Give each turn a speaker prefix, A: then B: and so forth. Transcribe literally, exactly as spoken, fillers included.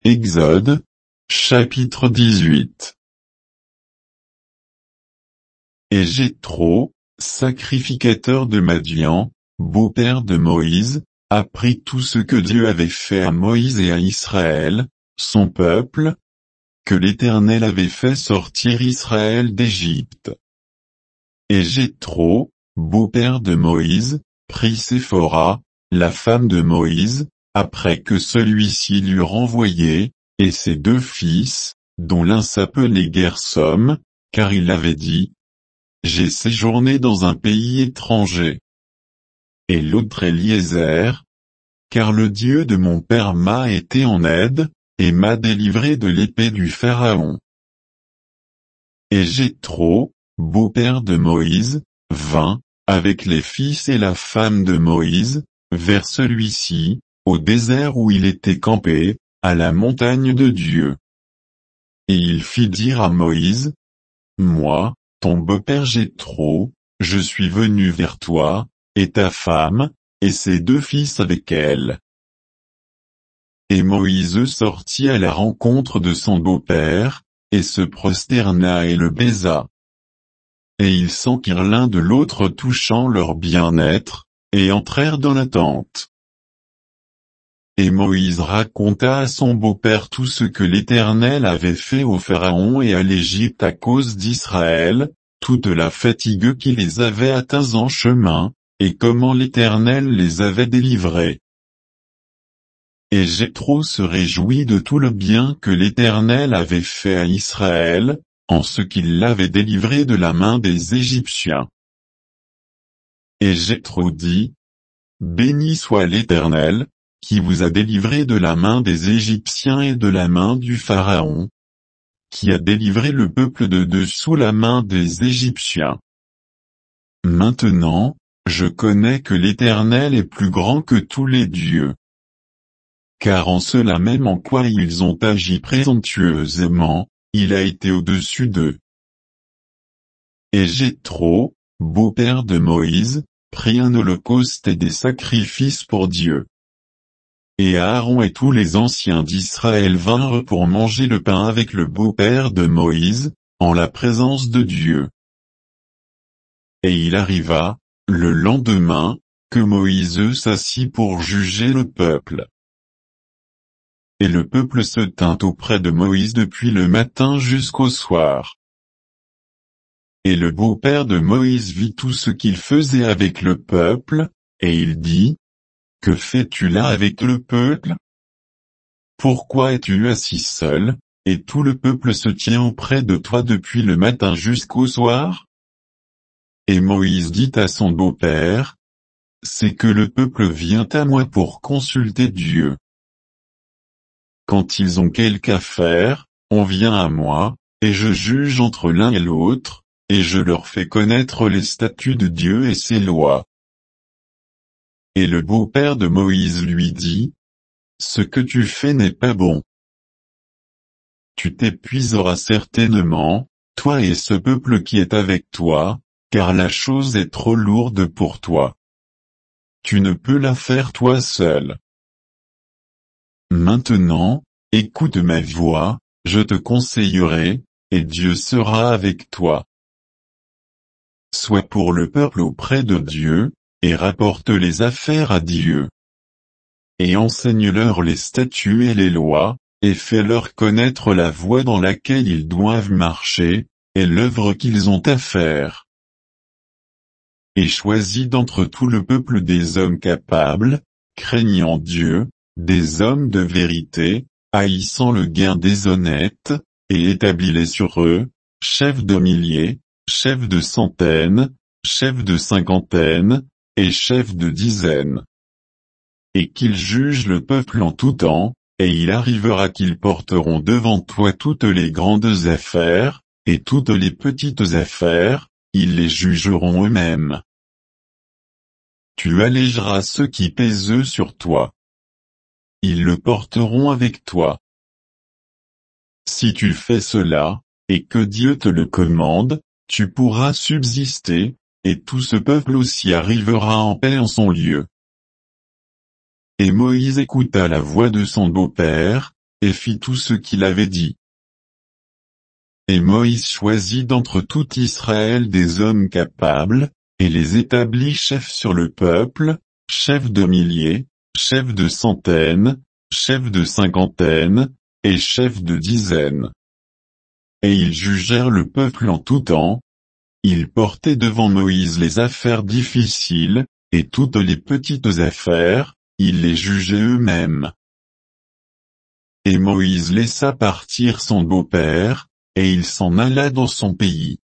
A: Exode, chapitre dix-huit. Et Jéthro, sacrificateur de Madian, beau-père de Moïse, apprit tout ce que Dieu avait fait à Moïse et à Israël, son peuple, que l'Éternel avait fait sortir Israël d'Égypte. Et Jéthro, beau-père de Moïse, prit Séphora, la femme de Moïse, après que celui-ci l'eut renvoyé, et ses deux fils, dont l'un s'appelait Gersom, car il avait dit: J'ai séjourné dans un pays étranger. Et l'autre Eliezer, car le Dieu de mon père m'a été en aide, et m'a délivré de l'épée du Pharaon. Et Jéthro, beau-père de Moïse, vint, avec les fils et la femme de Moïse, vers celui-ci, au désert où il était campé, à la montagne de Dieu. Et il fit dire à Moïse: Moi, ton beau-père Jéthro, je suis venu vers toi, et ta femme, et ses deux fils avec elle. Et Moïse sortit à la rencontre de son beau-père, et se prosterna et le baisa. Et ils s'enquirent l'un de l'autre touchant leur bien-être, et entrèrent dans la tente. Et Moïse raconta à son beau-père tout ce que l'Éternel avait fait au Pharaon et à l'Égypte à cause d'Israël, toute la fatigue qui les avait atteints en chemin, et comment l'Éternel les avait délivrés. Et Jéthro se réjouit de tout le bien que l'Éternel avait fait à Israël, en ce qu'il l'avait délivré de la main des Égyptiens. Et Jéthro dit: Béni soit l'Éternel, qui vous a délivré de la main des Égyptiens et de la main du Pharaon, qui a délivré le peuple de dessous la main des Égyptiens. Maintenant, je connais que l'Éternel est plus grand que tous les dieux. Car en cela même en quoi ils ont agi présomptueusement, il a été au-dessus d'eux. Et Jéthro, beau-père de Moïse, prit un holocauste et des sacrifices pour Dieu. Et Aaron et tous les anciens d'Israël vinrent pour manger le pain avec le beau-père de Moïse, en la présence de Dieu. Et il arriva, le lendemain, que Moïse s'assit pour juger le peuple. Et le peuple se tint auprès de Moïse depuis le matin jusqu'au soir. Et le beau-père de Moïse vit tout ce qu'il faisait avec le peuple, et il dit: Que fais-tu là avec le peuple? Pourquoi es-tu assis seul, et tout le peuple se tient auprès de toi depuis le matin jusqu'au soir? Et Moïse dit à son beau-père: C'est que le peuple vient à moi pour consulter Dieu. Quand ils ont quelque affaire, on vient à moi, et je juge entre l'un et l'autre, et je leur fais connaître les statuts de Dieu et ses lois. Et le beau-père de Moïse lui dit: Ce que tu fais n'est pas bon. Tu t'épuiseras certainement, toi et ce peuple qui est avec toi, car la chose est trop lourde pour toi. Tu ne peux la faire toi seul. Maintenant, écoute ma voix, je te conseillerai, et Dieu sera avec toi. Sois pour le peuple auprès de Dieu, et rapporte les affaires à Dieu. Et enseigne-leur les statuts et les lois, et fais-leur connaître la voie dans laquelle ils doivent marcher, et l'œuvre qu'ils ont à faire. Et choisis d'entre tout le peuple des hommes capables, craignant Dieu, des hommes de vérité, haïssant le gain déshonnête, et établis-les sur eux, chefs de milliers, chefs de centaines, chefs de cinquantaines, et chefs de dizaines. Et qu'ils jugent le peuple en tout temps, et il arrivera qu'ils porteront devant toi toutes les grandes affaires, et toutes les petites affaires, ils les jugeront eux-mêmes. Tu allégeras ceux qui pèsent sur toi. Ils le porteront avec toi. Si tu fais cela, et que Dieu te le commande, tu pourras subsister, et tout ce peuple aussi arrivera en paix en son lieu. Et Moïse écouta la voix de son beau-père, et fit tout ce qu'il avait dit. Et Moïse choisit d'entre tout Israël des hommes capables, et les établit chefs sur le peuple, chefs de milliers, chefs de centaines, chefs de cinquantaines, et chefs de dizaines. Et ils jugèrent le peuple en tout temps. Ils portaient devant Moïse les affaires difficiles, et toutes les petites affaires, ils les jugeaient eux-mêmes. Et Moïse laissa partir son beau-père, et il s'en alla dans son pays.